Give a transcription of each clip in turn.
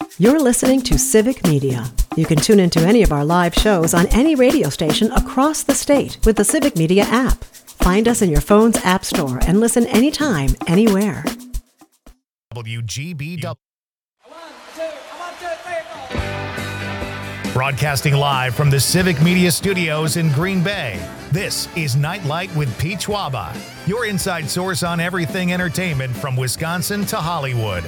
You're listening to Civic Media. You can tune into any of our live shows on any radio station across the state with the Civic Media app. Find us in your phone's app store and listen anytime, anywhere. WGBW. Broadcasting live from the Civic Media Studios in Green Bay, this is Nightlight with Pete Schwaba, your inside source on everything entertainment from Wisconsin to Hollywood.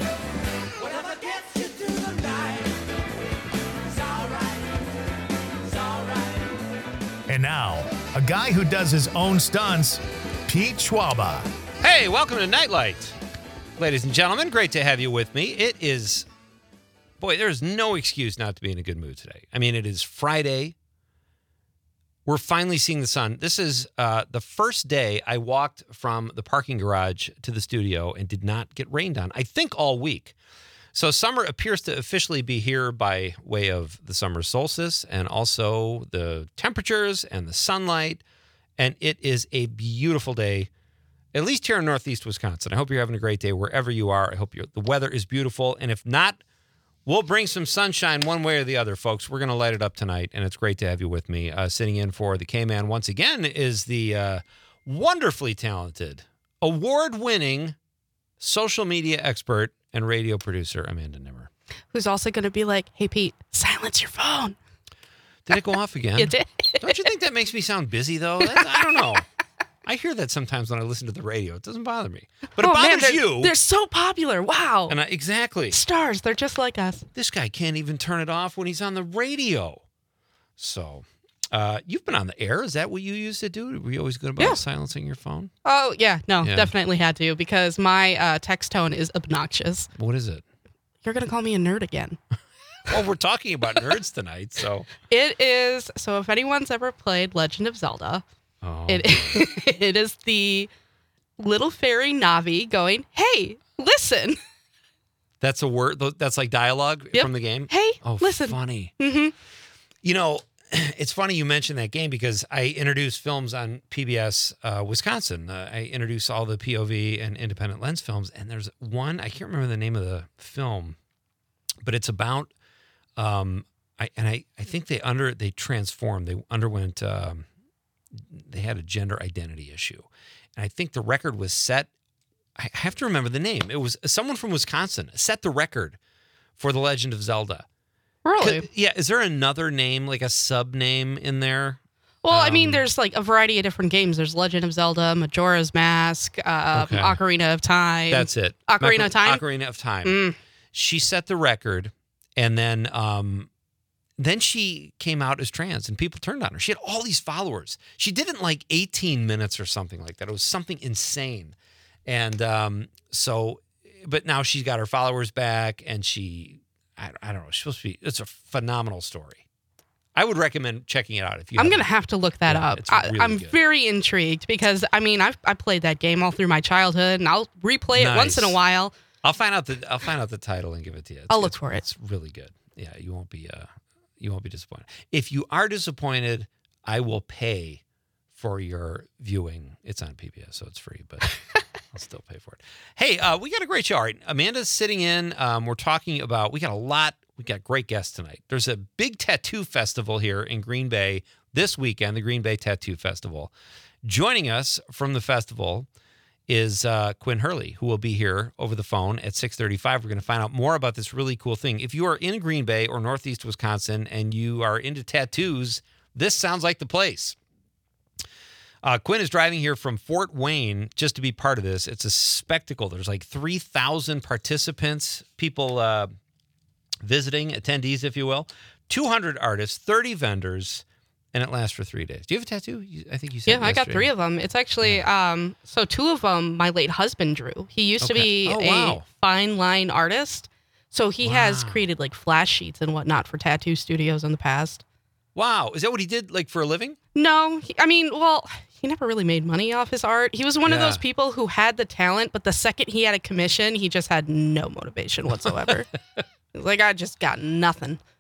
And now, a guy who does his own stunts, Pete Schwaba. Hey, welcome to Nightlight. Ladies and gentlemen, great to have you with me. It is, boy, there's no excuse not to be in a good mood today. I mean, it is Friday. We're finally seeing the sun. This is the first day I walked from the parking garage to the studio and did not get rained on, I think, all week. So summer appears to officially be here by way of the summer solstice and also the temperatures and the sunlight. And it is a beautiful day, at least here in Northeast Wisconsin. I hope you're having a great day wherever you are. I hope the weather is beautiful. And if not, we'll bring some sunshine one way or the other, folks. We're going to light it up tonight, and it's great to have you with me. Sitting in for the K-Man once again is the wonderfully talented, award-winning social media expert and radio producer, Amanda Nimmer. Who's also going to be like, hey, Pete, silence your phone. Did it go off again? It did. Don't you think that makes me sound busy, though? I don't know. I hear that sometimes when I listen to the radio. It doesn't bother me. But it bothers you. They're so popular. Wow. And exactly. Stars. They're just like us. This guy can't even turn it off when he's on the radio. So, you've been on the air. Is that what you used to do? Were you always good about silencing your phone? Oh, yeah. No, definitely had to because my text tone is obnoxious. What is it? You're going to call me a nerd again. Well, we're talking about nerds tonight, so. It is. So if anyone's ever played Legend of Zelda, it is the little fairy Navi going, hey, listen. That's a word. That's like dialogue from the game? Hey, listen. Funny. Mm-hmm. You know, it's funny you mentioned that game because I introduce films on PBS Wisconsin. I introduce all the POV and independent lens films, and there's one, I can't remember the name of the film, but it's about, I think they transformed. They underwent, they had a gender identity issue. And I think the record was set, I have to remember the name. It was someone from Wisconsin set the record for The Legend of Zelda. Really? Yeah. Is there another name, like a sub name in there? Well, I mean, there's like a variety of different games. There's Legend of Zelda, Majora's Mask, Ocarina of Time. That's it. Ocarina of Time? Ocarina of Time. She set the record, and then she came out as trans, and people turned on her. She had all these followers. She did it in like 18 minutes or something like that. It was something insane. And but now she's got her followers back, and I don't know. She's supposed to be. It's a phenomenal story. I would recommend checking it out if you. I'm gonna have to look that up. I'm very intrigued because I mean I played that game all through my childhood, and I'll replay it once in a while. I'll find out the title and give it to you. I'll look for it. It's really good. Yeah, you won't be disappointed. If you are disappointed, I will pay for your viewing. It's on PBS, so it's free, but. I'll still pay for it. Hey, we got a great show. All right, Amanda's sitting in. We're talking about, we got great guests tonight. There's a big tattoo festival here in Green Bay this weekend, the Green Bay Tattoo Festival. Joining us from the festival is Quinn Hurley, who will be here over the phone at 6:35. We're going to find out more about this really cool thing. If you are in Green Bay or Northeast Wisconsin and you are into tattoos, this sounds like the place. Quinn is driving here from Fort Wayne just to be part of this. It's a spectacle. There's like 3,000 participants, people visiting, attendees, if you will. 200 artists, 30 vendors, and it lasts for 3 days. Do you have a tattoo? I think you said yesterday. I got 3 of them. It's actually, so 2 of them my late husband drew. He used to be a fine line artist. So he has created like flash sheets and whatnot for tattoo studios in the past. Wow. Is that what he did like for a living? No. He never really made money off his art. He was one of those people who had the talent, but the second he had a commission, he just had no motivation whatsoever. He was like, I just got nothing.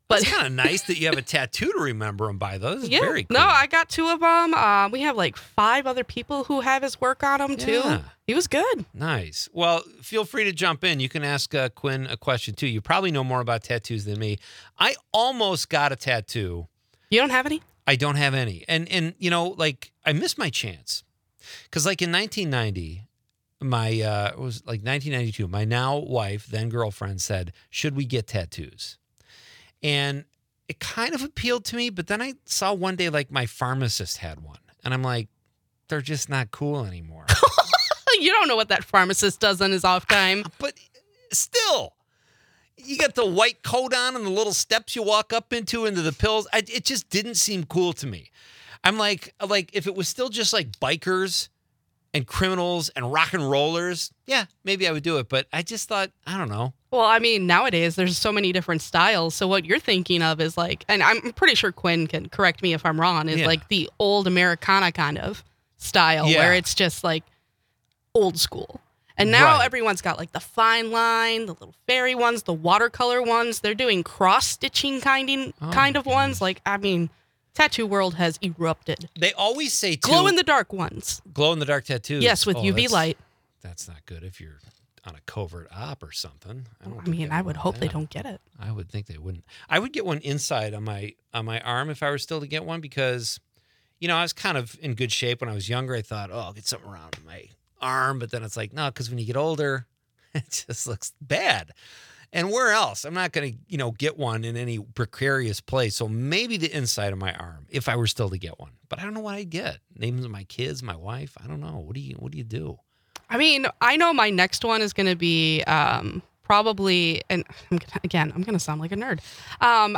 But it's kind of nice that you have a tattoo to remember him by, though. This is very cool. No, I got 2 of them. We have like 5 other people who have his work on them, too. He was good. Nice. Well, feel free to jump in. You can ask Quinn a question, too. You probably know more about tattoos than me. I almost got a tattoo. You don't have any? I don't have any. And you know, like, I missed my chance. Because, like, in 1990, it was like 1992, my now wife, then girlfriend, said, should we get tattoos? And it kind of appealed to me, but then I saw one day, like, my pharmacist had one. And I'm like, they're just not cool anymore. You don't know what that pharmacist does on his off time. But still, you got the white coat on and the little steps you walk up into the pills. It just didn't seem cool to me. I'm like, if it was still just like bikers and criminals and rock and rollers, yeah, maybe I would do it. But I just thought, I don't know. Well, I mean, nowadays there's so many different styles. So what you're thinking of is like, and I'm pretty sure Quinn can correct me if I'm wrong, is like the old Americana kind of style where it's just like old school. And now everyone's got like the fine line, the little fairy ones, the watercolor ones. They're doing cross-stitching kind of ones. Like, I mean, tattoo world has erupted. They always say glow-in-the-dark ones. Glow-in-the-dark tattoos. Yes, with UV light. That's not good if you're on a covert op or something. I would hope they don't get it. I would think they wouldn't. I would get one inside on my arm if I were still to get one because, you know, I was kind of in good shape when I was younger. I thought, I'll get something around my arm, but then it's like, no, because when you get older, it just looks bad. And where else? I'm not going to, get one in any precarious place. So maybe the inside of my arm, if I were still to get one. But I don't know what I'd get. Names of my kids, my wife. I don't know. What do you do? I mean, I know my next one is going to be probably, and I'm going to sound like a nerd. I'm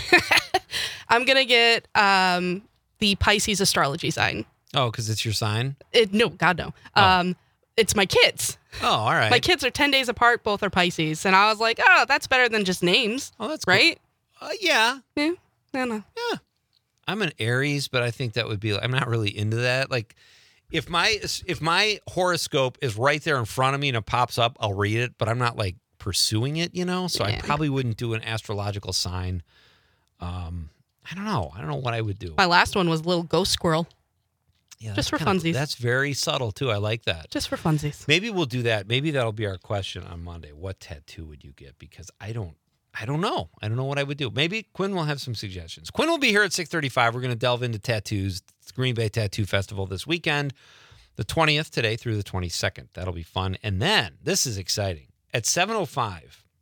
going to get the Pisces astrology sign. Oh, because it's your sign? No, God, no. Oh. It's my kids. Oh, all right. My kids are 10 days apart. Both are Pisces. And I was like, oh, that's better than just names. Oh, that's right. Cool. Yeah. Yeah. I don't know. Yeah. I'm an Aries, but I think that would be, I'm not really into that. Like, if my horoscope is right there in front of me and it pops up, I'll read it, but I'm not like pursuing it, So I probably wouldn't do an astrological sign. I don't know. I don't know what I would do. My last one was little ghost squirrel. Yeah, just for funsies. That's very subtle, too. I like that. Just for funsies. Maybe we'll do that. Maybe that'll be our question on Monday. What tattoo would you get? Because I don't know. I don't know what I would do. Maybe Quinn will have some suggestions. Quinn will be here at 6:35. We're going to delve into tattoos. It's Green Bay Tattoo Festival this weekend, the 20th today through the 22nd. That'll be fun. And then, this is exciting. At 7:05,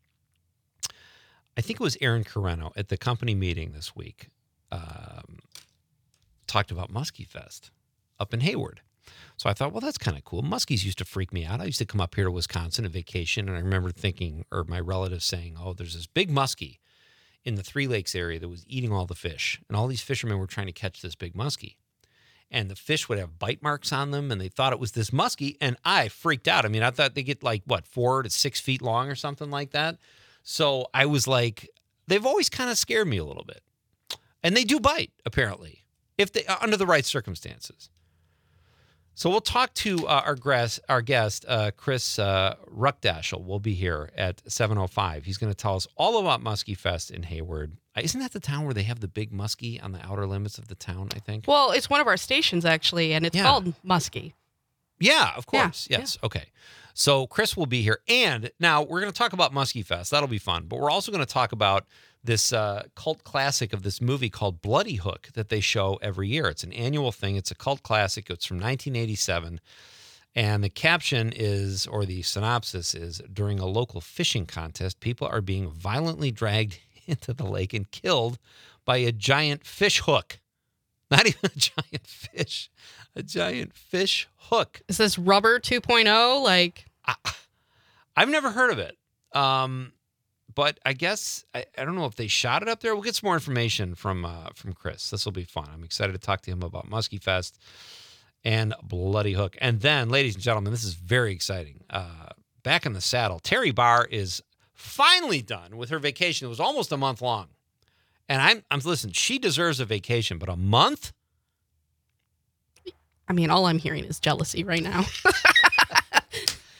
I think it was Aaron Carreno at the company meeting this week, talked about Muskie Fest up in Hayward. So I thought, well, that's kind of cool. Muskies used to freak me out. I used to come up here to Wisconsin on vacation, and I remember thinking, or my relatives saying, oh, there's this big muskie in the Three Lakes area that was eating all the fish. And all these fishermen were trying to catch this big muskie. And the fish would have bite marks on them, and they thought it was this muskie, and I freaked out. I mean, I thought they get 4 to 6 feet long or something like that. So I was like, they've always kind of scared me a little bit. And they do bite, apparently, if they under the right circumstances. So we'll talk to our guest, Chris Ruckdaschel, will be here at 7:05. He's going to tell us all about Muskie Fest in Hayward. Isn't that the town where they have the big muskie on the outer limits of the town, I think? Well, it's one of our stations, actually, and it's called Muskie. Yeah, of course. Yeah, yes. Yeah. Okay. So Chris will be here. And now we're going to talk about Muskie Fest. That'll be fun. But we're also going to talk about this cult classic of this movie called Bloody Hook that they show every year. It's an annual thing. It's a cult classic. It's from 1987. And the caption is, or the synopsis is, during a local fishing contest, people are being violently dragged into the lake and killed by a giant fish hook. Not even a giant fish. A giant fish hook. Is this Rubber 2.0? I've never heard of it. But I guess, I don't know if they shot it up there. We'll get some more information from Chris. This will be fun. I'm excited to talk to him about Muskie Fest and Bloody Hook. And then, ladies and gentlemen, this is very exciting. Back in the saddle, Terry Barr is finally done with her vacation. It was almost a month long. And listen, she deserves a vacation, but a month? I mean, all I'm hearing is jealousy right now.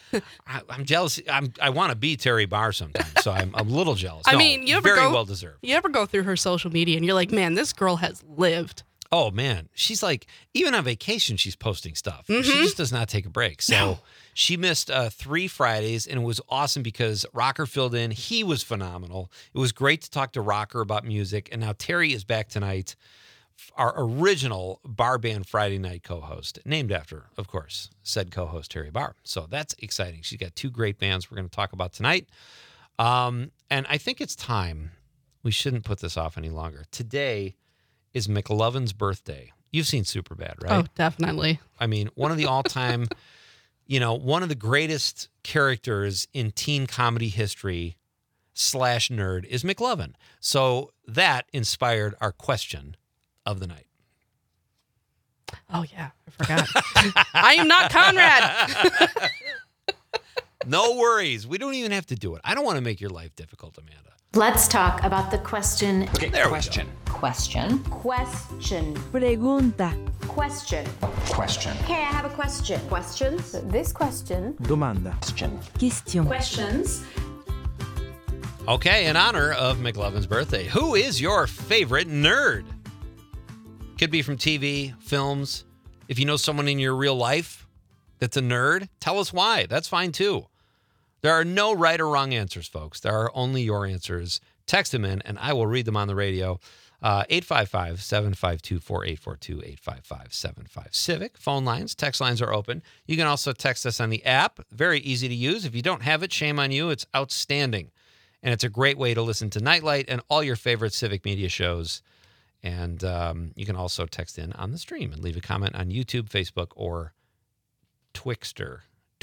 I'm jealous. I want to be Terry Barr sometimes, so I'm a little jealous. I mean, well deserved. You ever go through her social media and you're like, man, this girl has lived. Oh man, she's like, even on vacation, she's posting stuff. She just does not take a break. So she missed 3 Fridays, and it was awesome because Rocker filled in. He was phenomenal. It was great to talk to Rocker about music, and now Terry is back tonight. Our original Bar Band Friday night co-host, named after, of course, said co-host Terry Barr. So that's exciting. She's got 2 great bands we're going to talk about tonight. And I think it's time. We shouldn't put this off any longer. Today is McLovin's birthday. You've seen Superbad, right? Oh, definitely. I mean, one of the all-time, one of the greatest characters in teen comedy history / nerd is McLovin. So that inspired our question of the night. Oh, yeah. I forgot. I am not Conrad. No worries. We don't even have to do it. I don't want to make your life difficult, Amanda. Let's talk about the question. Okay, there question. Question. Question. Pregunta. Question. Question. Hey, I have a question. Questions? This question. Domanda. Question. Questions. Okay, in honor of McLovin's birthday, who is your favorite nerd? Could be from TV, films. If you know someone in your real life that's a nerd, tell us why. That's fine too. There are no right or wrong answers, folks. There are only your answers. Text them in, and I will read them on the radio. 855-752-4842, 855-75-CIVIC. Phone lines, text lines are open. You can also text us on the app. Very easy to use. If you don't have it, shame on you. It's outstanding. And it's a great way to listen to Nightlight and all your favorite Civic Media shows. And you can also text in on the stream and leave a comment on YouTube, Facebook, or Twitter,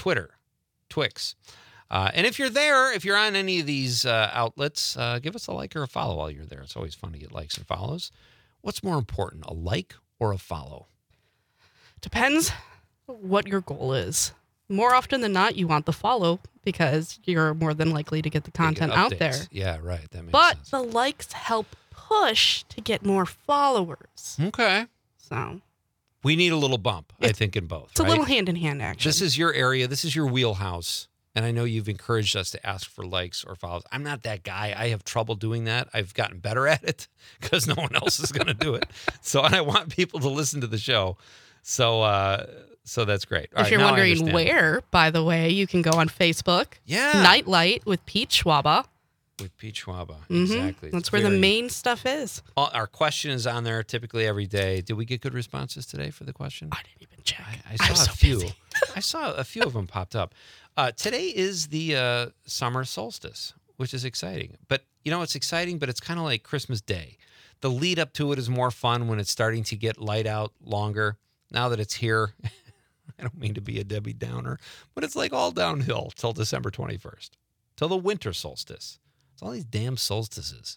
Twix. And if you're there, if you're on any of these outlets, give us a like or a follow while you're there. It's always fun to get likes and follows. What's more important, a like or a follow? Depends what your goal is. More often than not, you want the follow because you're more than likely to get the content out there. Yeah, right. That makes But sense. the likes help push to get more followers. Okay. So we need a little bump, I think, in both. It's a little hand-in-hand action. This is your area. This is your wheelhouse. And I know you've encouraged us to ask for likes or follows. I'm not that guy. I have trouble doing that. I've gotten better at it because no one else is going to do it. And I want people to listen to the show. So that's great. If you're wondering where, by the way, you can go on Facebook. Yeah. Nightlight with Pete Schwaba. With Pete Schwaba. Exactly. That's where the main stuff is. Our question is on there typically every day. Did we get good responses today for the question? I didn't even check. I saw a few. I saw a few of them popped up. Today is the summer solstice, which is exciting. But, it's exciting, but it's kind of like Christmas Day. The lead up to it is more fun when it's starting to get light out longer. Now that it's here, I don't mean to be a Debbie Downer, but it's like all downhill till December 21st, till the winter solstice. It's all these damn solstices.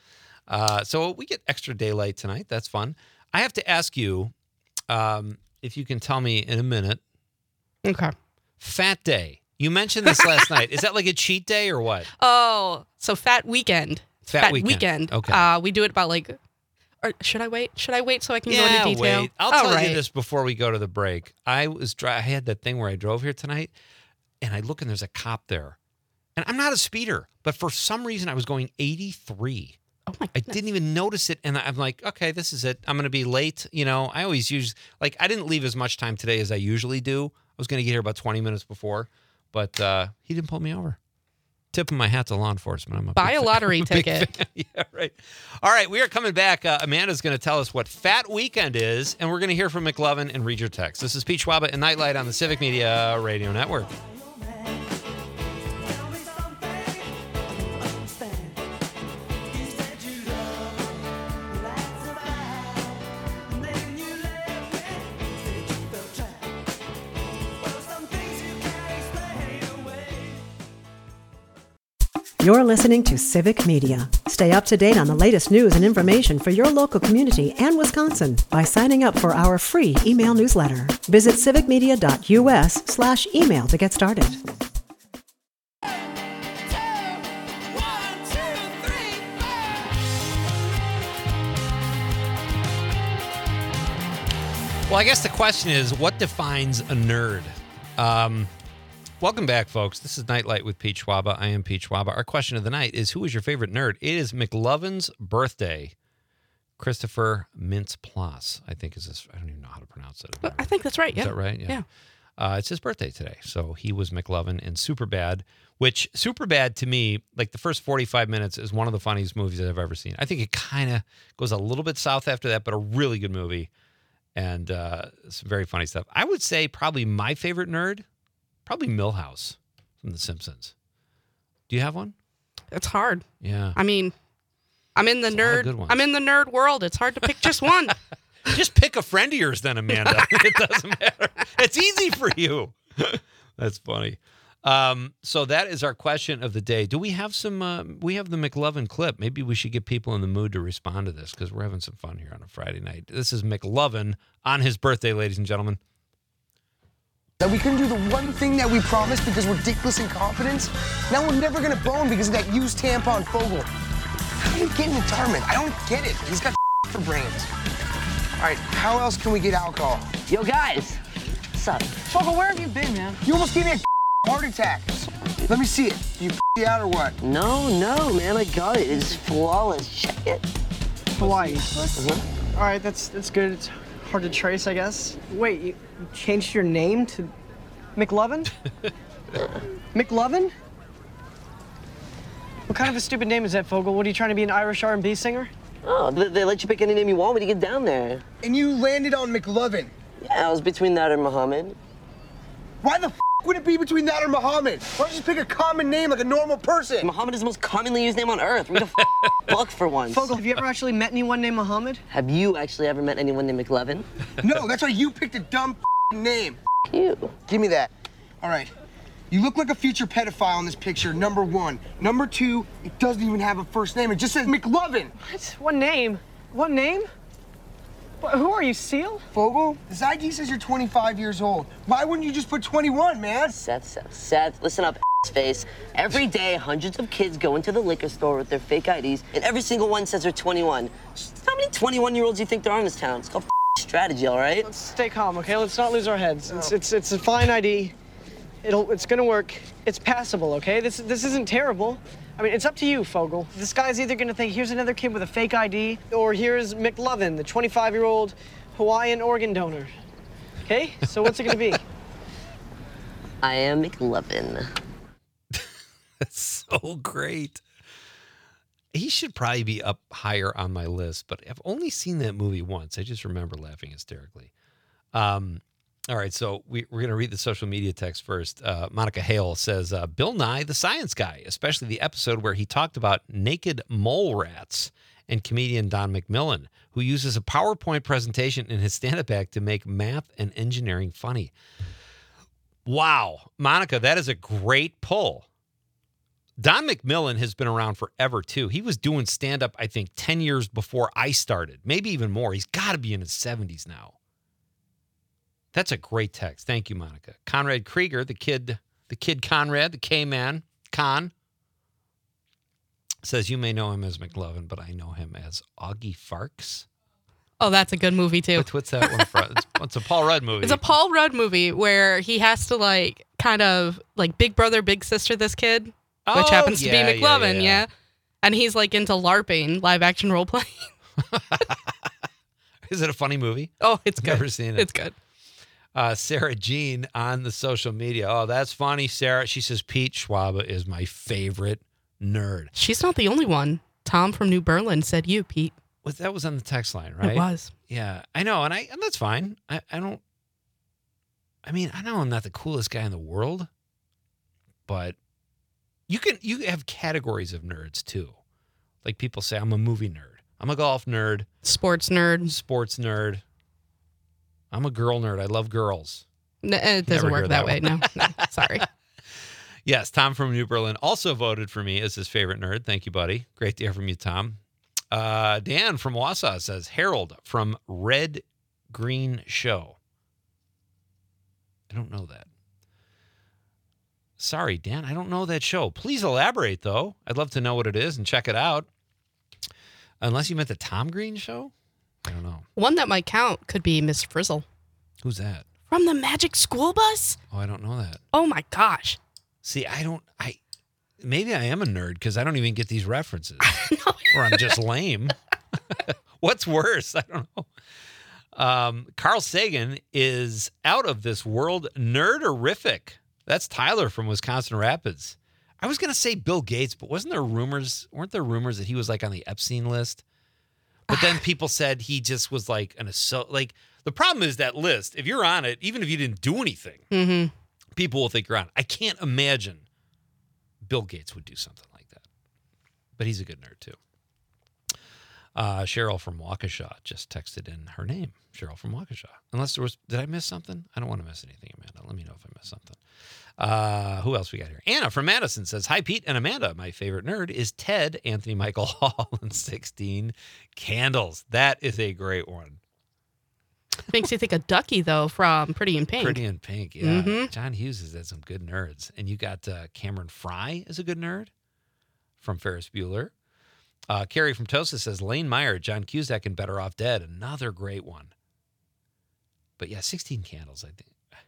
So we get extra daylight tonight. That's fun. I have to ask you if you can tell me in a minute. Okay. Fat Day. You mentioned this last night. Is that like a cheat day or what? Oh, so Fat Weekend. Fat Weekend. Okay. We do it about or should I wait? Should I wait so I can go into detail? Wait. I'll tell you this before we go to the break. I had that thing where I drove here tonight, and I look and there's a cop there. And I'm not a speeder, but for some reason I was going 83. Oh my goodness. I didn't even notice it, and I'm like, okay, this is it. I'm going to be late. I always use, I didn't leave as much time today as I usually do. I was going to get here about 20 minutes before, but he didn't pull me over. Tipping my hat to law enforcement. Buy a lottery ticket. Yeah, right. All right, we are coming back. Amanda's going to tell us what Fat Weekend is, and we're going to hear from McLovin and read your text. This is Pete Schwaba and Nightlight on the Civic Media Radio Network. You're listening to Civic Media. Stay up to date on the latest news and information for your local community and Wisconsin by signing up for our free email newsletter. Visit civicmedia.us/email to get started. Well, I guess the question is, what defines a nerd? Welcome back, folks. This is Nightlight with Pete Schwaba. I am Pete Schwaba. Our question of the night is, who is your favorite nerd? It is McLovin's birthday. Christopher Mintz-Plasse, I think is this. I don't even know how to pronounce it. I think that's right. Is that right? Yeah. It's his birthday today. So he was McLovin in Superbad, which Superbad to me, like the first 45 minutes is one of the funniest movies I've ever seen. I think it kind of goes a little bit south after that, but a really good movie and some very funny stuff. I would say probably my favorite nerd, probably Milhouse from The Simpsons. Do you have one? It's hard. Yeah. I mean, I'm in the nerd world. It's hard to pick just one. Just pick a friend of yours then, Amanda. It doesn't matter. It's easy for you. That's funny. So that is our question of the day. Do we have some, we have the McLovin clip. Maybe we should get people in the mood to respond to this because we're having some fun here on a Friday night. This is McLovin on his birthday, ladies and gentlemen. That we couldn't do the one thing that we promised because we're dickless in confidence. Now we're never going to bone because of that used tampon Fogel. How do you get in retirement? I don't get it. He's got for brains. All right, how else can we get alcohol? Yo, guys. What's up? Fogel, where have you been, man? You almost gave me a heart attack. Let me see it. You out or what? No, man. I got it. It's flawless. Check it. Hawaii. All right, that's good. It's hard to trace, I guess. Wait, you changed your name to McLovin? McLovin? What kind of a stupid name is that, Fogel? What, are you trying to be an Irish R&B singer? Oh, they let you pick any name you want when you get down there. And you landed on McLovin? Yeah, I was between that and Muhammad. Why the would it be between that or Muhammad? Why don't you just pick a common name like a normal person? Muhammad is the most commonly used name on earth. Read the book for once. Fogel, have you ever actually met anyone named Muhammad? Have you actually ever met anyone named McLovin? No, that's why you picked a dumb name. You. Give me that. All right. You look like a future pedophile in this picture, number one. Number two, it doesn't even have a first name. It just says McLovin. What? One name? One name? Who are you, Seal? Fogel, this ID says you're 25 years old. Why wouldn't you just put 21, man? Seth, listen up, face. Every day, hundreds of kids go into the liquor store with their fake IDs, and every single one says they're 21. How many 21-year-olds do you think there are in this town? It's called strategy, all right? Let's stay calm, okay? Let's not lose our heads. It's a fine ID. It's gonna work. It's passable, okay? This isn't terrible. I mean, it's up to you, Fogel. This guy's either gonna think, here's another kid with a fake ID, or here's McLovin, the 25-year-old Hawaiian organ donor. Okay? So what's it gonna be? I am McLovin. That's so great. He should probably be up higher on my list, but I've only seen that movie once. I just remember laughing hysterically. All right, so we're going to read the social media text first. Monica Hale says, Bill Nye, the science guy, especially the episode where he talked about naked mole rats, and comedian Don McMillan, who uses a PowerPoint presentation in his stand-up act to make math and engineering funny. Wow. Monica, that is a great pull. Don McMillan has been around forever, too. He was doing stand-up, I think, 10 years before I started, maybe even more. He's got to be in his 70s now. That's a great text. Thank you, Monica. Conrad Krieger, the kid Conrad, the K-man, Con, says, you may know him as McLovin, but I know him as Augie Farks. Oh, that's a good movie, too. What's that one from? It's a Paul Rudd movie. It's a Paul Rudd movie where he has to, kind of, big brother, big sister this kid, which happens to be McLovin, yeah. And he's, into LARPing, live action role playing. Is it a funny movie? Oh, it's good. Never seen it. It's good. Sarah Jean on the social media. Oh, that's funny, Sarah. She says, Pete Schwaba is my favorite nerd. She's not the only one. Tom from New Berlin said you, Pete. That was on the text line, right? It was. Yeah, I know, and that's fine. I know I'm not the coolest guy in the world, but you have categories of nerds too. Like people say, I'm a movie nerd. I'm a golf nerd. Sports nerd. I'm a girl nerd. I love girls. No, it doesn't work that way. No, sorry. Yes, Tom from New Berlin also voted for me as his favorite nerd. Thank you, buddy. Great to hear from you, Tom. Dan from Wausau says, Harold from Red Green Show. I don't know that. Sorry, Dan, I don't know that show. Please elaborate, though. I'd love to know what it is and check it out. Unless you meant the Tom Green Show? I don't know. One that might count could be Miss Frizzle. Who's that? From the Magic School Bus? Oh, I don't know that. Oh my gosh. See, maybe I am a nerd because I don't even get these references. Or I'm just lame. What's worse? I don't know. Carl Sagan is out of this world nerderific. That's Tyler from Wisconsin Rapids. I was going to say Bill Gates, but weren't there rumors that he was like on the Epstein list? But then people said he just was like the problem is that list, if you're on it, even if you didn't do anything, people will think you're on it. I can't imagine Bill Gates would do something like that. But he's a good nerd too. Cheryl from Waukesha just texted in her name, Cheryl from Waukesha. Unless did I miss something? I don't want to miss anything, Amanda. Let me know if I missed something. Who else we got here? Anna from Madison says, hi, Pete and Amanda. My favorite nerd is Ted Anthony Michael Hall and 16 Candles. That is a great one. Makes you think of Ducky, though, from Pretty in Pink. Pretty in Pink, yeah. John Hughes has had some good nerds. And you got Cameron Fry is a good nerd from Ferris Bueller. Carrie from Tosa says, Lane Meyer, John Cusack, and Better Off Dead. Another great one. But yeah, 16 Candles, I think.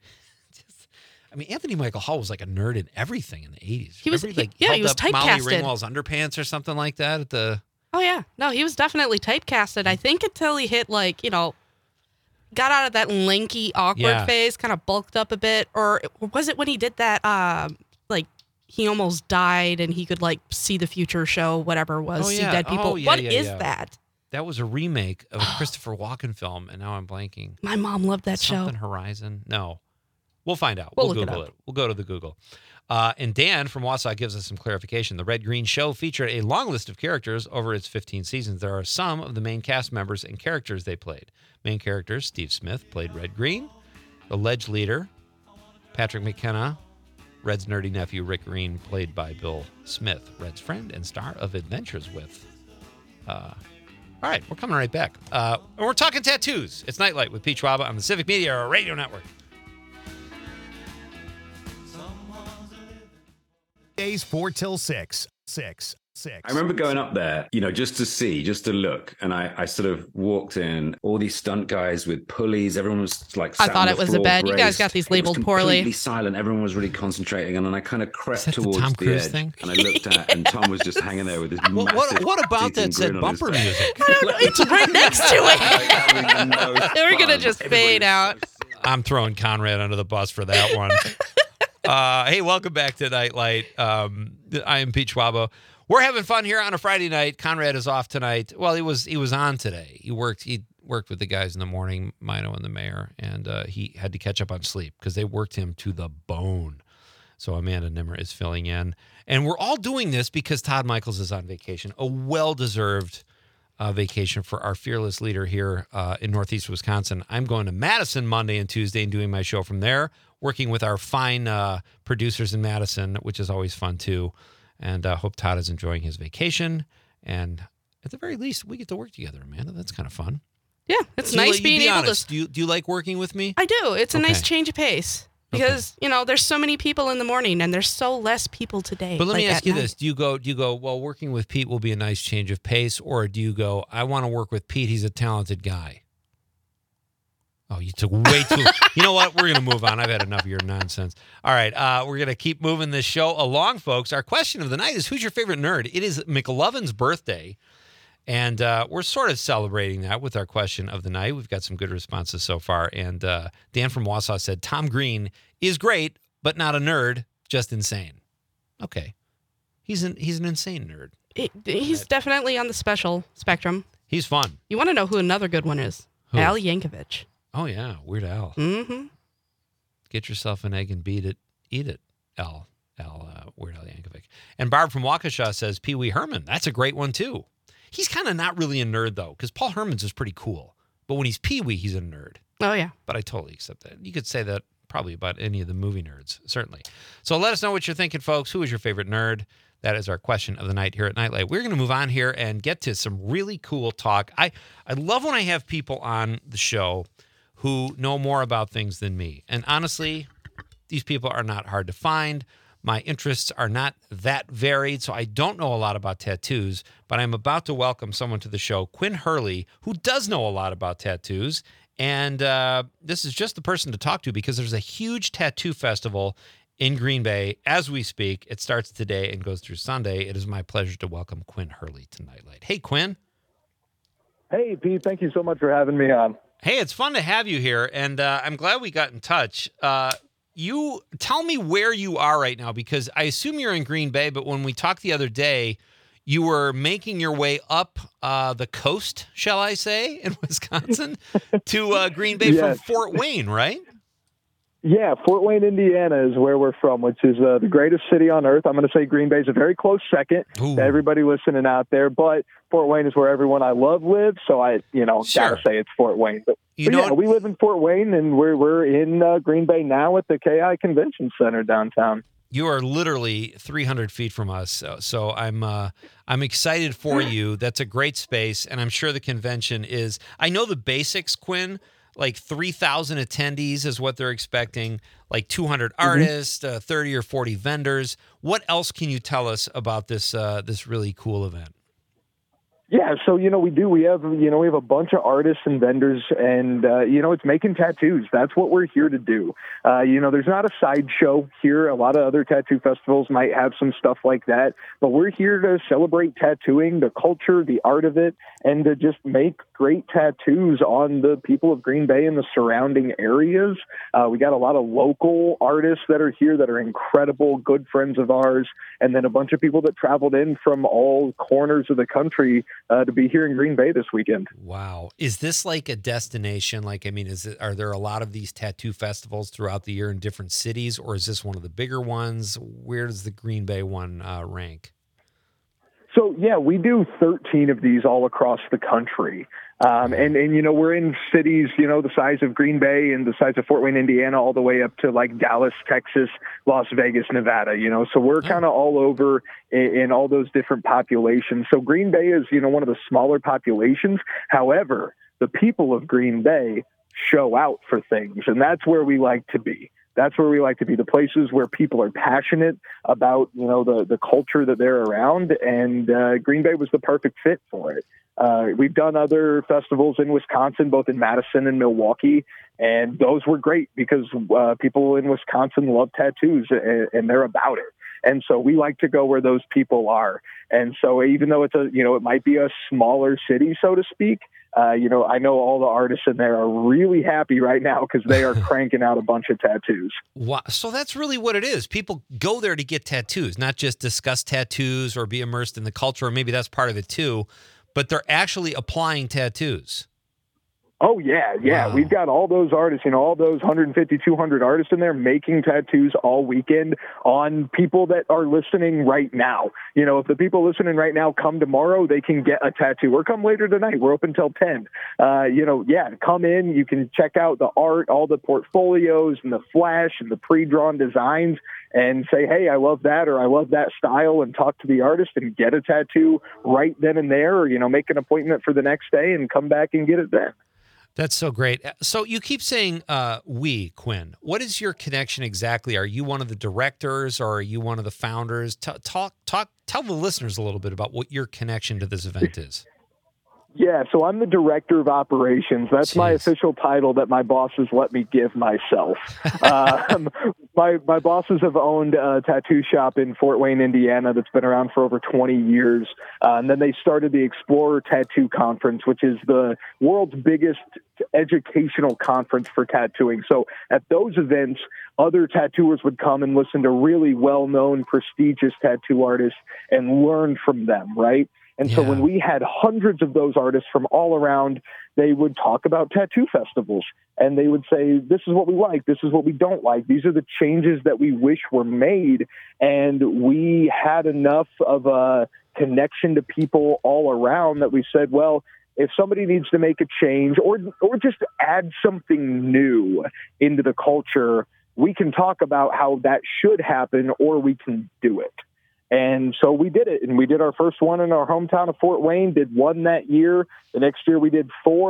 Anthony Michael Hall was like a nerd in everything in the 80s. He was typecasted. Molly Ringwald's underpants or something like that at the... Oh, yeah. No, he was definitely typecasted. I think until he hit, got out of that lanky, awkward phase, kind of bulked up a bit. Or was it when he did that, he almost died and he could, see the future show, whatever it was, see dead people. What is that? That was a remake of a Christopher Walken film, and now I'm blanking. My mom loved that show. Something Horizon? No. We'll find out. We'll Google it. We'll go to the Google. And Dan from Wausau gives us some clarification. The Red Green Show featured a long list of characters over its 15 seasons. There are some of the main cast members and characters they played. Main characters, Steve Smith played Red Green. The Ledge Leader, Patrick McKenna. Red's nerdy nephew, Rick Green, played by Bill Smith. Red's friend and star of Adventures with. All right, we're coming right back. And we're talking tattoos. It's Nightlight with Pete Schwaba on the Civic Media Radio Network. Days 4 till 6. I remember going up there, just to look. And I sort of walked in, all these stunt guys with pulleys. Everyone was sat I thought it was a bed. Braced. You guys got these labeled poorly. Completely silent. Everyone was really concentrating. And then I kind of crept towards Tom Cruise edge. thing? And I looked at, and Tom was just hanging there with his massive what about that said bumper music? I don't know. It's right next to it. We're going to just fade out. I'm throwing Conrad under the bus for that one. Hey, welcome back to Nightlight. I am Pete Schwabo. We're having fun here on a Friday night. Conrad is off tonight. Well, he was on today. He worked with the guys in the morning, Mino and the mayor, and he had to catch up on sleep because they worked him to the bone. So Amanda Nimmer is filling in. And we're all doing this because Todd Michaels is on vacation, a well-deserved vacation for our fearless leader here in Northeast Wisconsin. I'm going to Madison Monday and Tuesday and doing my show from there, working with our fine producers in Madison, which is always fun too. And hope Todd is enjoying his vacation. And at the very least, we get to work together, Amanda. That's kind of fun. Yeah, it's nice being able honest. Do you like working with me? I do. It's a nice change of pace. Because, there's so many people in the morning and there's so less people today. But let me ask you this. Do you go, well, working with Pete will be a nice change of pace? Or do you go, I want to work with Pete. He's a talented guy. Oh, you took way too long. You know what? We're going to move on. I've had enough of your nonsense. All right. We're going to keep moving this show along, folks. Our question of the night is, who's your favorite nerd? It is McLovin's birthday. And we're sort of celebrating that with our question of the night. We've got some good responses so far. And Dan from Wausau said, Tom Green is great, but not a nerd, just insane. Okay. He's an insane nerd. He's definitely on the special spectrum. He's fun. You want to know who another good one is? Who? Al Yankovic. Oh, yeah. Weird Al. Mm-hmm. Get yourself an egg and beat it. Eat it, Al. Weird Al Yankovic. And Barb from Waukesha says, Pee Wee Herman. That's a great one, too. He's kind of not really a nerd, though, because Paul Herman's is pretty cool. But when he's Pee Wee, he's a nerd. Oh, yeah. But I totally accept that. You could say that probably about any of the movie nerds, certainly. So let us know what you're thinking, folks. Who is your favorite nerd? That is our question of the night here at Nightlight. We're going to move on here and get to some really cool talk. I love when I have people on the show who know more about things than me. And honestly, these people are not hard to find. My interests are not that varied, so I don't know a lot about tattoos, but I'm about to welcome someone to the show, Quinn Hurley, who does know a lot about tattoos And this is just the person to talk to because there's a huge tattoo festival in Green Bay as we speak. It starts today and goes through Sunday. It is my pleasure to welcome Quinn Hurley to Nightlight. Hey, Quinn. Hey, Pete. Thank you so much for having me on. Hey, it's fun to have you here, and I'm glad we got in touch. You tell me where you are right now, because I assume you're in Green Bay, but when we talked the other day, you were making your way up the coast, shall I say, in Wisconsin to Green Bay from Fort Wayne, right? Yeah, Fort Wayne, Indiana is where we're from, which is the greatest city on earth. I'm going to say Green Bay is a very close second to everybody listening out there, but Fort Wayne is where everyone I love lives, so I, gotta say it's Fort Wayne. But yeah, we live in Fort Wayne, and we're in Green Bay now at the KI Convention Center downtown. You are literally 300 feet from us, so I'm excited for you. That's a great space, and I'm sure the convention is. I know the basics, Quinn. Like 3,000 attendees is what they're expecting, like 200 artists, 30 or 40 vendors. What else can you tell us about this this really cool event? Yeah, so, we have a bunch of artists and vendors, and, it's making tattoos. That's what we're here to do. There's not a sideshow here. A lot of other tattoo festivals might have some stuff like that, but we're here to celebrate tattooing, the culture, the art of it, and to just make great tattoos on the people of Green Bay and the surrounding areas. We got a lot of local artists that are here that are incredible, good friends of ours, and then a bunch of people that traveled in from all corners of the country to be here in Green Bay this weekend. Wow. Is this like a destination? Are there a lot of these tattoo festivals throughout the year in different cities, or is this one of the bigger ones? Where does the Green Bay one rank? So, yeah, we do 13 of these all across the country. And we're in cities, the size of Green Bay and the size of Fort Wayne, Indiana, all the way up to like Dallas, Texas, Las Vegas, Nevada, so we're kind of all over in all those different populations. So Green Bay is, one of the smaller populations. However, the people of Green Bay show out for things, and that's where we like to be. That's where we like to be, the places where people are passionate about, the culture that they're around, and Green Bay was the perfect fit for it. We've done other festivals in Wisconsin, both in Madison and Milwaukee, and those were great because people in Wisconsin love tattoos and they're about it. And so we like to go where those people are. And so even though it's it might be a smaller city, so to speak, I know all the artists in there are really happy right now because they are cranking out a bunch of tattoos. Wow. So that's really what it is. People go there to get tattoos, not just discuss tattoos or be immersed in the culture, or maybe that's part of it too, but they're actually applying tattoos. Oh, yeah. Wow. We've got all those artists, all those 150, 200 artists in there making tattoos all weekend on people that are listening right now. If the people listening right now come tomorrow, they can get a tattoo, or come later tonight. We're open till 10. Come in. You can check out the art, all the portfolios and the flash and the pre-drawn designs, and say, hey, I love that, or I love that style, and talk to the artist and get a tattoo right then and there, or, make an appointment for the next day and come back and get it then. That's so great. So you keep saying we, Quinn. What is your connection exactly? Are you one of the directors, or are you one of the founders? Tell the listeners a little bit about what your connection to this event is. Yeah, so I'm the director of operations. That's my official title that my bosses let me give myself. My bosses have owned a tattoo shop in Fort Wayne, Indiana that's been around for over 20 years. And then they started the Explorer Tattoo Conference, which is the world's biggest educational conference for tattooing. So at those events, other tattooers would come and listen to really well-known, prestigious tattoo artists and learn from them, right? And so when we had hundreds of those artists from all around, they would talk about tattoo festivals, and they would say, this is what we like, this is what we don't like, these are the changes that we wish were made. And we had enough of a connection to people all around that we said, well, if somebody needs to make a change or just add something new into the culture, we can talk about how that should happen, or we can do it. And so we did it, and we did our first one in our hometown of Fort Wayne, did one that year. The next year we did 4,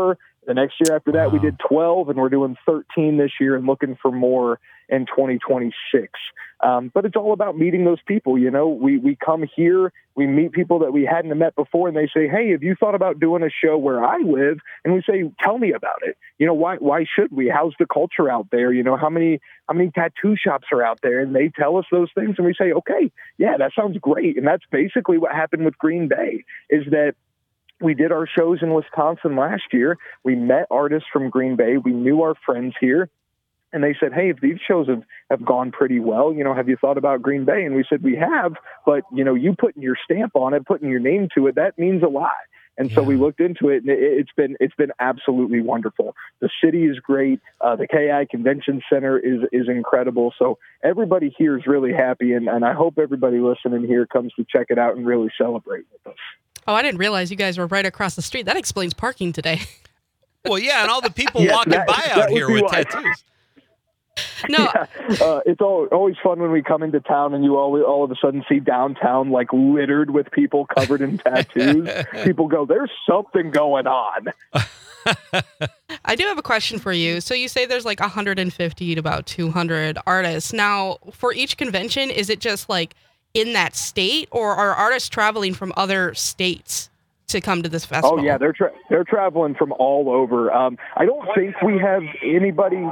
The next year after that, we did 12, and we're doing 13 this year and looking for more in 2026. But it's all about meeting those people. You know, we come here, we meet people that we hadn't met before, and they say, hey, have you thought about doing a show where I live? And we say, tell me about it. You know, why should we? How's the culture out there? You know, how many tattoo shops are out there? And they tell us those things, and we say, okay, yeah, that sounds great. And that's basically what happened with Green Bay, is that we did our shows in Wisconsin last year. We met artists from Green Bay. We knew our friends here. And they said, hey, if these shows have gone pretty well, you know, have you thought about Green Bay? And we said, we have, but, you know, you putting your stamp on it, putting your name to it, that means a lot. And so we looked into it, and it's been absolutely wonderful. The city is great. The KI Convention Center is incredible. So everybody here is really happy, and I hope everybody listening here comes to check it out and really celebrate with us. Oh, I didn't realize you guys were right across the street. That explains parking today. Well, yeah, and all the people walking by out here with tattoos. No, it's always fun when we come into town and you all of a sudden see downtown like littered with people covered in tattoos. People go, there's something going on. I do have a question for you. So you say there's like 150 to about 200 artists. Now, for each convention, is it just like in that state, or are artists traveling from other states to come to this festival? Oh yeah, they're traveling from all over. I don't think we have anybody.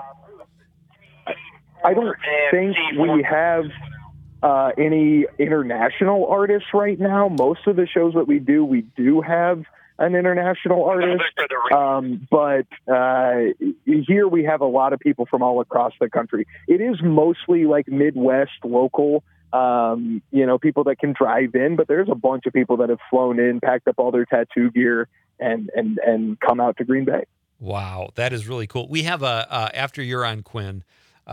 I don't think we have any international artists right now. Most of the shows that we do have an international artist. But here we have a lot of people from all across the country. It is mostly like Midwest local, you know, people that can drive in, but there's a bunch of people that have flown in, packed up all their tattoo gear and come out to Green Bay. Wow. That is really cool. We have after you're on, Quinn,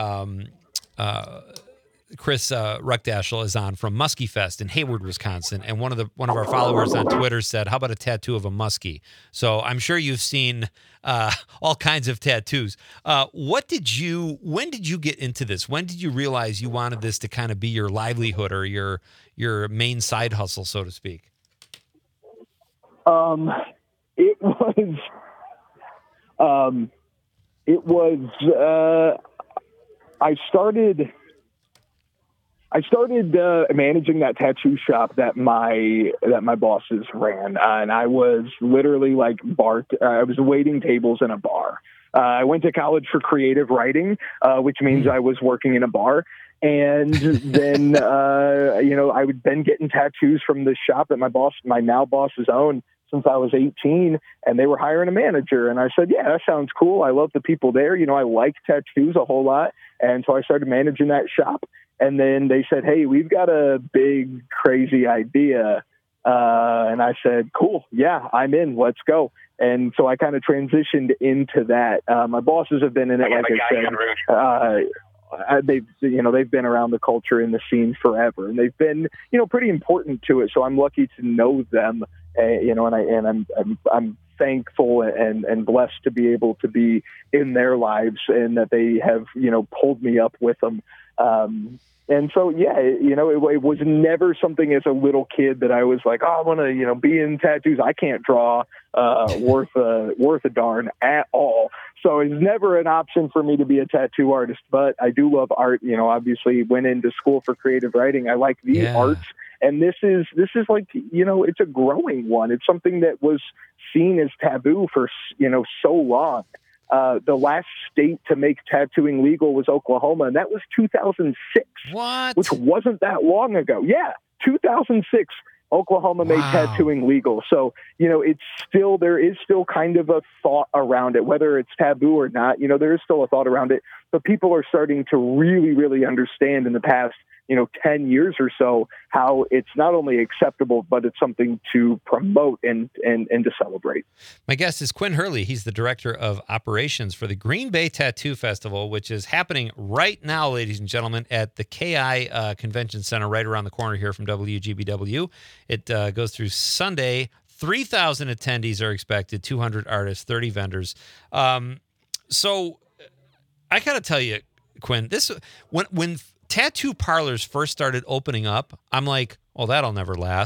Chris Ruckdashel is on from Muskie Fest in Hayward, Wisconsin, and one of our followers on Twitter said, "How about a tattoo of a muskie?" So I'm sure you've seen all kinds of tattoos. When did you get into this? When did you realize you wanted this to kind of be your livelihood or your main side hustle, so to speak? I started managing that tattoo shop that my bosses ran, and I was literally like I was waiting tables in a bar. I went to college for creative writing, which means I was working in a bar. And then, you know, I would then getting tattoos from the shop that my now boss's owned since I was 18, and they were hiring a manager. And I said, yeah, that sounds cool. I love the people there. You know, I like tattoos a whole lot. And so I started managing that shop. And then they said, hey, we've got a big, crazy idea. And I said, cool. Yeah, I'm in. Let's go. And so I kind of transitioned into that. My bosses have been in it, like I said. They've been around the culture and the scene forever, and they've been, you know, pretty important to it. So I'm lucky to know them, you know, and I'm thankful and blessed to be able to be in their lives, and that they have, you know, pulled me up with them. And so, yeah, you know, it was never something as a little kid that I was like, oh, I want to, you know, be in tattoos. I can't draw worth a darn at all. So it's never an option for me to be a tattoo artist, but I do love art. You know, obviously went into school for creative writing. I like the arts. And this is like, you know, it's a growing one. It's something that was seen as taboo for, you know, so long. The last state to make tattooing legal was Oklahoma, and that was 2006. What? Which wasn't that long ago. Yeah, 2006, Oklahoma made tattooing legal. So, you know, there is still kind of a thought around it, whether it's taboo or not. You know, there is still a thought around it, but people are starting to really, really understand in the past, you know, 10 years or so, how it's not only acceptable, but it's something to promote and to celebrate. My guest is Quinn Hurley. He's the director of operations for the Green Bay Tattoo Festival, which is happening right now, ladies and gentlemen, at the KI Convention Center right around the corner here from WGBW. It goes through Sunday. 3,000 attendees are expected, 200 artists, 30 vendors. So I got to tell you, Quinn, when tattoo parlors first started opening up, I'm like, oh, that'll never last.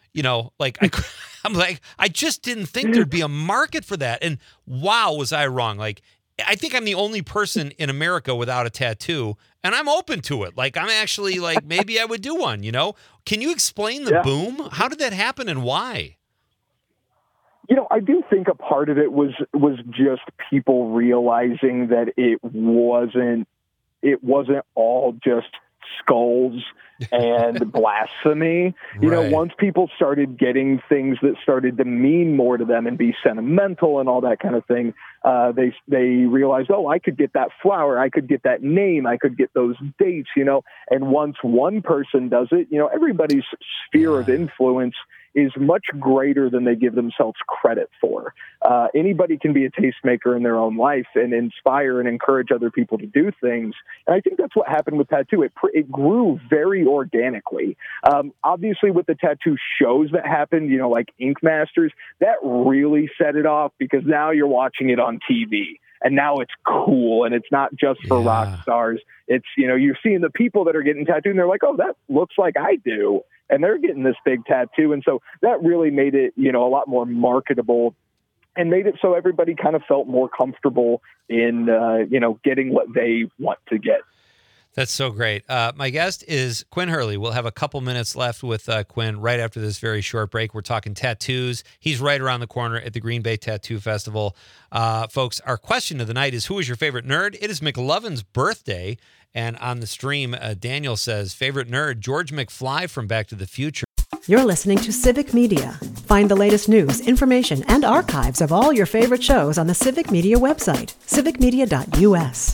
You know, like I'm like, I just didn't think there'd be a market for that. And wow, was I wrong? Like, I think I'm the only person in America without a tattoo, and I'm open to it. Like, I'm actually like, maybe I would do one, you know? Can you explain the boom? How did that happen and why? You know, I do think a part of it was just people realizing that it wasn't all just skulls and blasphemy. You know, once people started getting things that started to mean more to them and be sentimental and all that kind of thing, they realized, oh, I could get that flower, I could get that name, I could get those dates, you know. And once one person does it, you know, everybody's sphere of influence is much greater than they give themselves credit for. Anybody can be a tastemaker in their own life and inspire and encourage other people to do things. And I think that's what happened with tattoo. It grew very organically. Obviously, with the tattoo shows that happened, you know, like Ink Masters, that really set it off because now you're watching it on TV. And now it's cool, and it's not just for rock stars. It's, you know, you're seeing the people that are getting tattooed, and they're like, oh, that looks like I do. And they're getting this big tattoo. And so that really made it, you know, a lot more marketable and made it so everybody kind of felt more comfortable in, you know, getting what they want to get. That's so great. My guest is Quinn Hurley. We'll have a couple minutes left with Quinn right after this very short break. We're talking tattoos. He's right around the corner at the Green Bay Tattoo Festival. Folks, our question of the night is, who is your favorite nerd? It is McLovin's birthday. And on the stream, Daniel says, favorite nerd, George McFly from Back to the Future. You're listening to Civic Media. Find the latest news, information, and archives of all your favorite shows on the Civic Media website, civicmedia.us.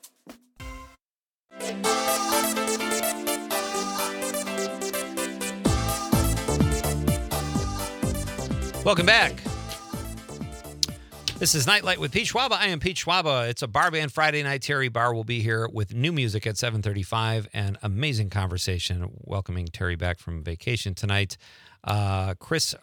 Welcome back. This is Nightlight with Pete Schwaba. I am Pete Schwaba. It's a bar band Friday night. Terry Barr will be here with new music at 7:35 and amazing conversation. Welcoming Terry back from vacation tonight. Chris,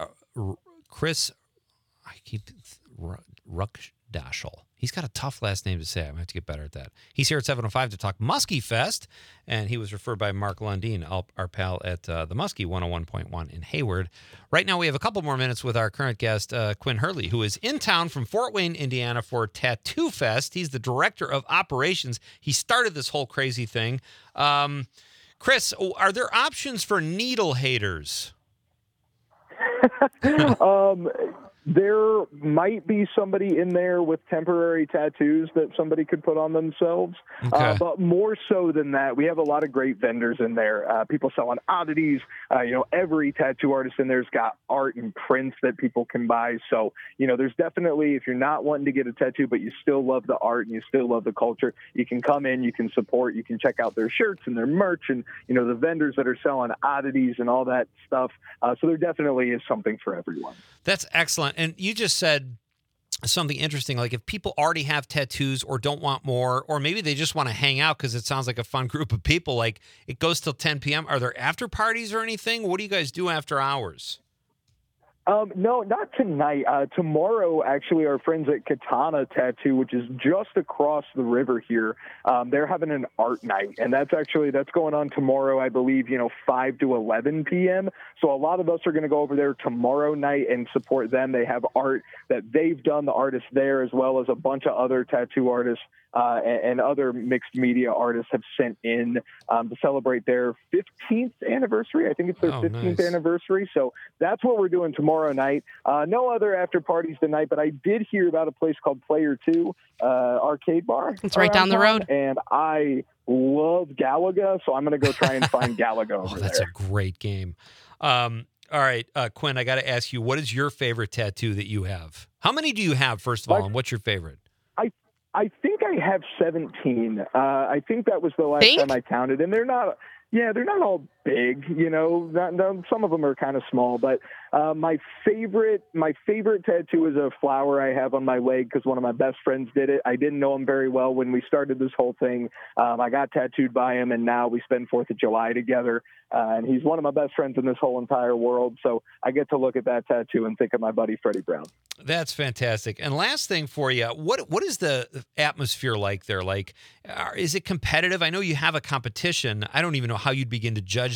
Ruckdaschel. He's got a tough last name to say. I'm going to have to get better at that. He's here at 7:05 to talk Muskie Fest, and he was referred by Mark Lundeen, our pal at the Muskie 101.1 in Hayward. Right now, we have a couple more minutes with our current guest, Quinn Hurley, who is in town from Fort Wayne, Indiana for Tattoo Fest. He's the director of operations. He started this whole crazy thing. Chris, are there options for needle haters? There might be somebody in there with temporary tattoos that somebody could put on themselves. Okay. But more so than that, we have a lot of great vendors in there. People selling oddities. You know, every tattoo artist in there's got art and prints that people can buy. So, you know, there's definitely, if you're not wanting to get a tattoo, but you still love the art and you still love the culture, you can come in, you can support, you can check out their shirts and their merch and, you know, the vendors that are selling oddities and all that stuff. So there definitely is something for everyone. That's excellent. And you just said something interesting, like if people already have tattoos or don't want more, or maybe they just want to hang out because it sounds like a fun group of people, like it goes till 10 p.m. Are there after parties or anything? What do you guys do after hours? No, not tonight. Tomorrow, actually, our friends at Katana Tattoo, which is just across the river here, they're having an art night, and that's going on tomorrow, I believe, 5 to 11 p.m. So a lot of us are going to go over there tomorrow night and support them. They have art that they've done, the artists there, as well as a bunch of other tattoo artists and other mixed media artists have sent in to celebrate their 15th anniversary. I think it's their 15th anniversary. So that's what we're doing tomorrow night. No other after parties tonight, but I did hear about a place called Player 2 arcade bar. It's right down the road. And I love Galaga, so I'm going to go try and find Galaga over there. That's a great game. All right, Quinn, I got to ask you, what is your favorite tattoo that you have? How many do you have, first of all, and what's your favorite? I think I have 17. I think that was the last time I counted, and they're not all big, some of them are kind of small, but my favorite tattoo is a flower I have on my leg because one of my best friends did it. I didn't know him very well when we started this whole thing. I got tattooed by him, and now we spend 4th of July together, and he's one of my best friends in this whole entire world, so I get to look at that tattoo and think of my buddy Freddie Brown. That's fantastic. And last thing for you, what is the atmosphere like there? Like, is it competitive? I know you have a competition. I don't even know how you'd begin to judge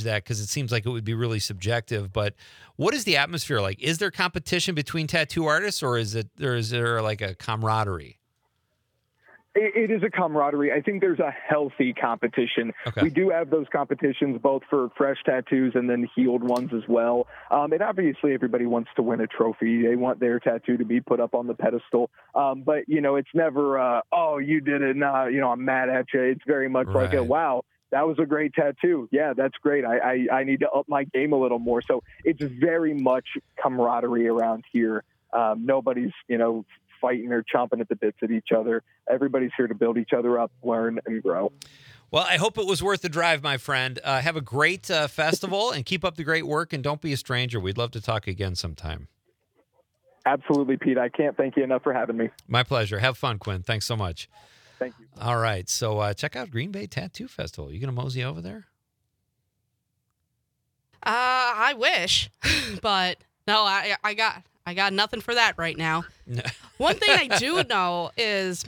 that because it seems like it would be really subjective. But what is the atmosphere like? Is there competition between tattoo artists, or is there like a camaraderie? It is a camaraderie. I think there's a healthy competition. Okay. We do have those competitions both for fresh tattoos and then healed ones as well. And obviously everybody wants to win a trophy. They want their tattoo to be put up on the pedestal. But, it's never, oh, you did it. Nah, I'm mad at you. It's very much like, wow, that was a great tattoo. Yeah, that's great. I need to up my game a little more. So it's very much camaraderie around here. Nobody's, fighting or chomping at the bits at each other. Everybody's here to build each other up, learn, and grow. Well, I hope it was worth the drive, my friend. Have a great festival and keep up the great work, and don't be a stranger. We'd love to talk again sometime. Absolutely, Pete. I can't thank you enough for having me. My pleasure. Have fun, Quinn. Thanks so much. Thank you. All right. So check out Green Bay Tattoo Festival. You going to mosey over there? I wish, but no, I got nothing for that right now. One thing I do know is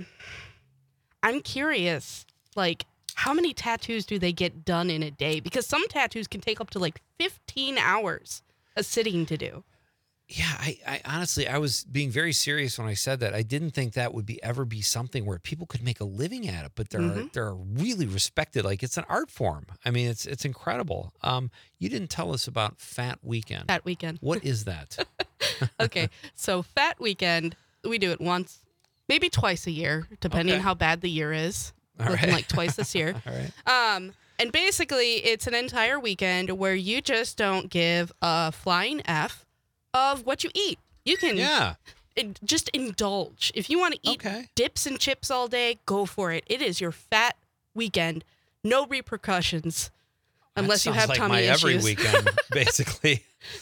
I'm curious, like, how many tattoos do they get done in a day? Because some tattoos can take up to like 15 hours a sitting to do. Yeah, I honestly, I was being very serious when I said that. I didn't think that would ever be something where people could make a living at it, but they're really respected. Like, it's an art form. I mean, it's incredible. You didn't tell us about Fat Weekend. Fat Weekend. What is that? Okay, so Fat Weekend, we do it once, maybe twice a year, depending on how bad the year is. Looking like twice this year. All right. And basically, it's an entire weekend where you just don't give a flying F of what you eat. You can just indulge. If you want to eat dips and chips all day, go for it. It is your Fat Weekend. No repercussions. Unless you have tummy issues. Every weekend, basically.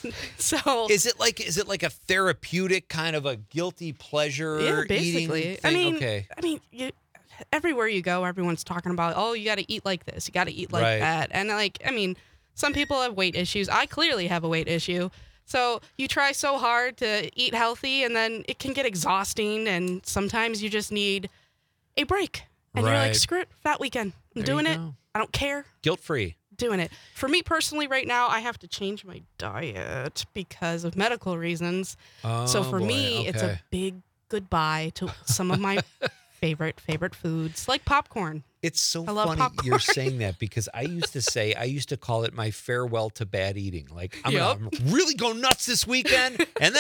So is it like a therapeutic kind of a guilty pleasure? Yeah, basically. Eating thing? I mean, everywhere you go, everyone's talking about, oh, you got to eat like this, you got to eat like that, and some people have weight issues. I clearly have a weight issue. So you try so hard to eat healthy, and then it can get exhausting, and sometimes you just need a break. And you're like, screw it, Fat Weekend. I'm doing it. I don't care. Guilt-free. Doing it. For me personally right now, I have to change my diet because of medical reasons. So for me, it's a big goodbye to some of my favorite foods, like popcorn. It's so funny you're saying that, because I used to call it my farewell to bad eating. Like, I'm gonna really go nuts this weekend, and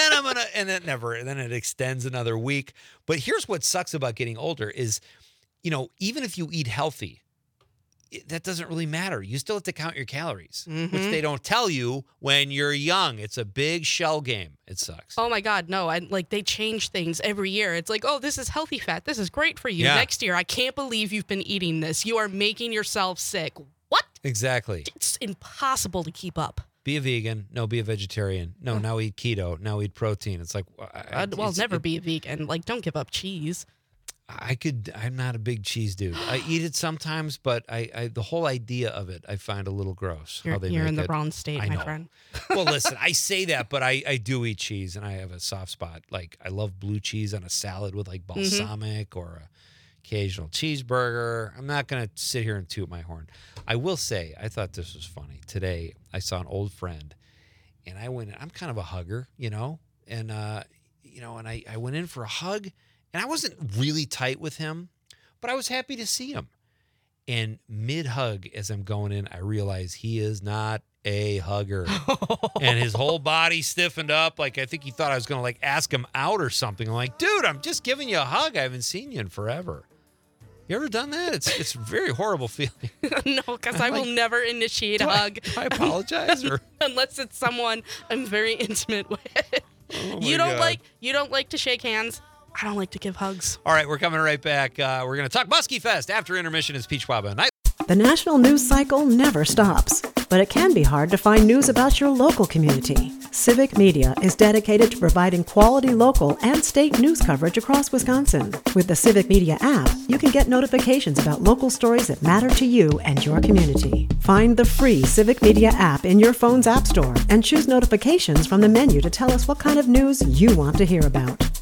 then it extends another week. But here's what sucks about getting older is, even if you eat healthy, that doesn't really matter. You still have to count your calories, which they don't tell you when you're young. It's a big shell game. It sucks. Oh my God, no. They change things every year. It's like, oh, this is healthy fat. This is great for you. Yeah. Next year, I can't believe you've been eating this. You are making yourself sick. What? Exactly. It's impossible to keep up. Be a vegan. No, be a vegetarian. No, now eat keto. Now eat protein. It's like, I'll never be a vegan. Like, don't give up cheese. I'm not a big cheese dude. I eat it sometimes, but the whole idea of it, I find a little gross. You're in the wrong state, my friend. Well, listen, I say that, but I do eat cheese, and I have a soft spot. Like, I love blue cheese on a salad with like balsamic or a occasional cheeseburger. I'm not going to sit here and toot my horn. I will say, I thought this was funny. Today, I saw an old friend, and I went in. I'm kind of a hugger, and I went in for a hug. And I wasn't really tight with him, but I was happy to see him. And mid-hug, as I'm going in, I realize he is not a hugger. And his whole body stiffened up. Like, I think he thought I was going to, ask him out or something. I'm like, dude, I'm just giving you a hug. I haven't seen you in forever. You ever done that? It's a very horrible feeling. No, because I will never initiate a hug. I apologize? Unless it's someone I'm very intimate with. Oh you don't like to shake hands. I don't like to give hugs. All right, we're coming right back. We're going to talk Muskie Fest after intermission. It's Peach Waba Night. The national news cycle never stops, but it can be hard to find news about your local community. Civic Media is dedicated to providing quality local and state news coverage across Wisconsin. With the Civic Media app, you can get notifications about local stories that matter to you and your community. Find the free Civic Media app in your phone's app store and choose notifications from the menu to tell us what kind of news you want to hear about.